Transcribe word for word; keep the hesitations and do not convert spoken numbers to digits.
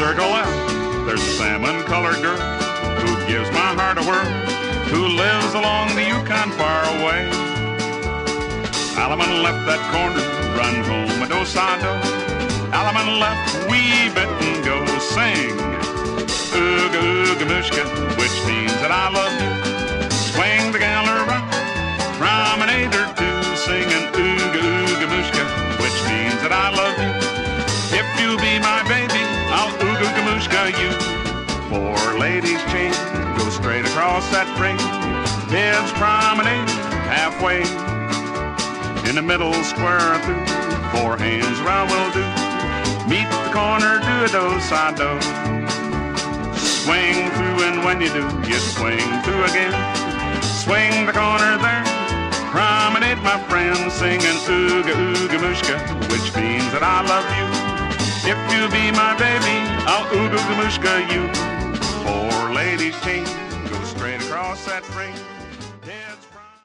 circle left, there's a salmon-colored girl who gives my heart a whirl, who lives along the Yukon far away. Alaman left that corner, run home a do-sa-do. Alaman left, weave it and go sing. Ooga ooga mooshka, which means that I love you. Swing the gal around, promenade or two, singing ooga ooga mooshka, which means that I love you. If you be my baby, I'll ooga ooga mooshka you. Four ladies chain, go straight across that ring. Heads promenade halfway. In the middle square through, four hands round will do. Meet the corner, do a do-sa-do. Swing through, and when you do, you swing through again. Swing the corner there, promenade my friend, singing ooga ooga mooshka, which means that I love you. If you be my baby, I'll ooga ooga mooshka you. Four ladies chain, go straight across that ring.